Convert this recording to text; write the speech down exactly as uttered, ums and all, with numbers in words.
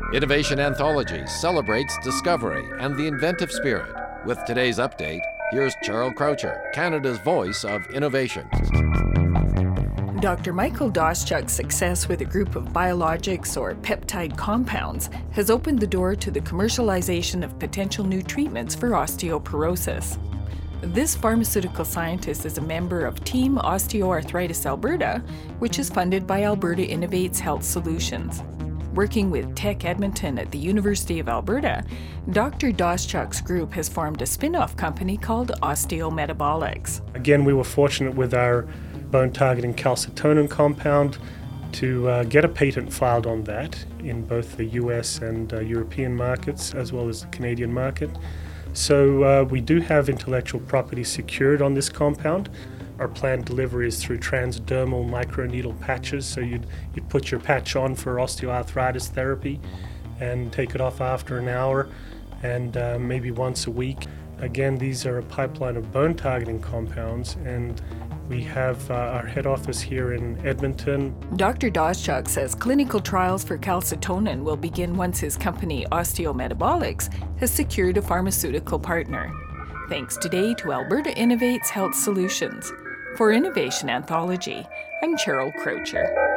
Innovation Anthology celebrates discovery and the inventive spirit. With today's update, here's Cheryl Croucher, Canada's voice of innovation. Doctor Michael Doschuk's success with a group of biologics or peptide compounds has opened the door to the commercialization of potential new treatments for osteoporosis. This pharmaceutical scientist is a member of Team Osteoarthritis Alberta, which is funded by Alberta Innovates Health Solutions. Working with Tech Edmonton at the University of Alberta, Doctor Doschuk's group has formed a spin-off company called Osteometabolics. Again, we were fortunate with our bone-targeting calcitonin compound to uh, get a patent filed on that in both the U S and uh, European markets, as well as the Canadian market. So uh, we do have intellectual property secured on this compound. Our planned delivery is through transdermal microneedle patches, so you'd, you'd put your patch on for osteoarthritis therapy and take it off after an hour and uh, maybe once a week. Again, these are a pipeline of bone-targeting compounds, and we have uh, our head office here in Edmonton. Doctor Doschuk says clinical trials for calcitonin will begin once his company Osteometabolics has secured a pharmaceutical partner. Thanks today to Alberta Innovates Health Solutions. For Innovation Anthology, I'm Cheryl Croucher.